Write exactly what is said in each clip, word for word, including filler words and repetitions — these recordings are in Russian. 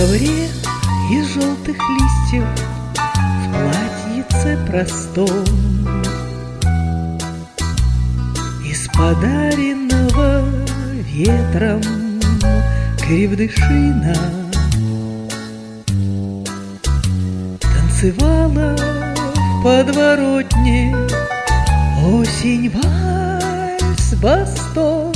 ковре из желтых листьев, в платьице простом, из подаренного ветром крепдышина танцевала в подворотне осень вальс бастон.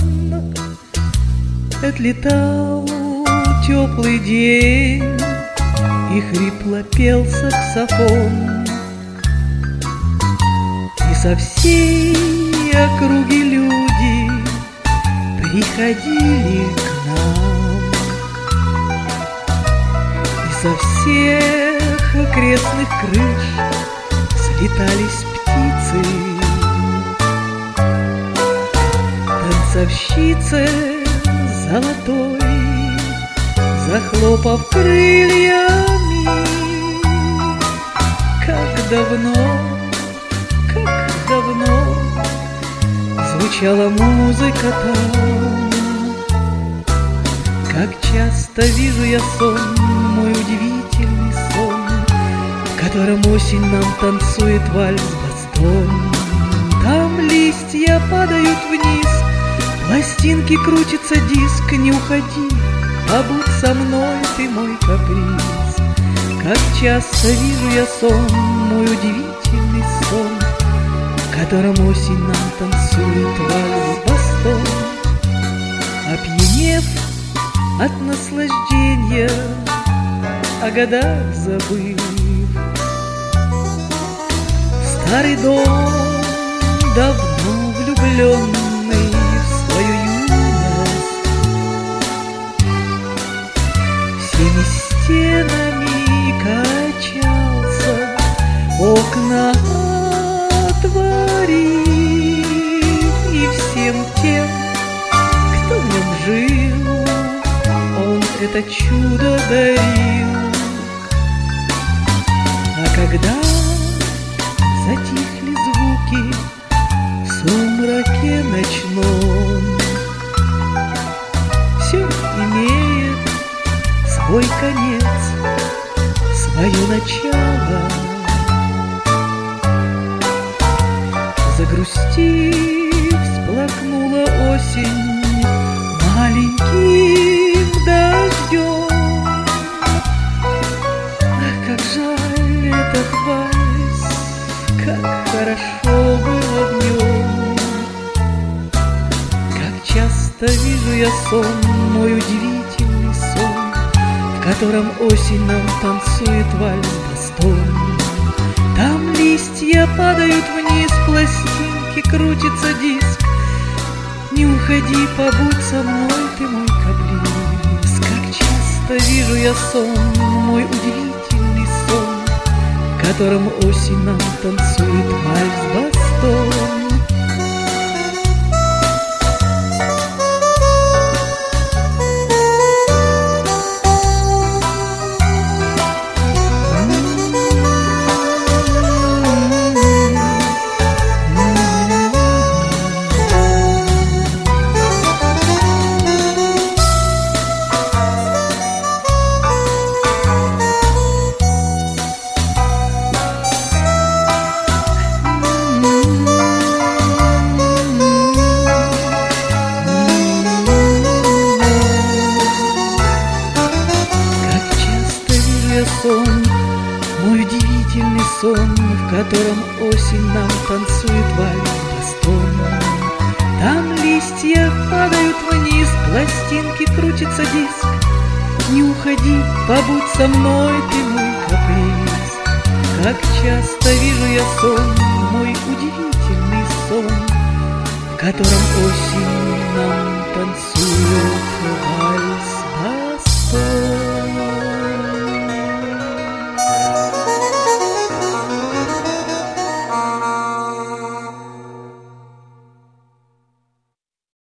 Отлетал теплый день, и хрипло пел саксофон, и со всей округи люди приходили к нам, и со всех окрестных крыш слетались птицы. Танцовщицы золотой, захлопав крыльями, как давно, как давно звучала музыка там. Как часто вижу я сон, мой удивительный сон, в котором осень нам танцует вальс-бастон. Там листья падают вниз, пластинки крутится диск. Не уходи, побудь со мной, ты мой каприз. Как часто вижу я сон, мой удивительный сон, в котором осень нам танцует вальс-бастон. Опьянев от наслаждения, о годах забыв, в старый дом давно влюбленный в свою юность, всеми стенами качался, окна отворив, и всем тем, кто в нем жил, он это чудо дарил. А когда затихли звуки в сумраке ночном, все имеет свой конец, свое начало. Загрустив, всплакнула осень маленьким дождем. Ах, как жаль этот вальс, как хорошо было днем. Как часто вижу я сон, мой удивительный сон, в котором осень нам танцует вальс-бастон. Там листья падают вниз, пластинки крутится диск. Не уходи, побудь со мной, ты мой каприз. Как часто вижу я сон, мой удивительный сон, в котором осень нам танцует вальс-бастон. Сон, мой удивительный сон, в котором осень нам танцует вальс-бастон. Там листья падают вниз, пластинки крутится диск. Не уходи, побудь со мной, ты мой каприз. Как часто вижу я сон, мой удивительный сон, в котором осень нам танцует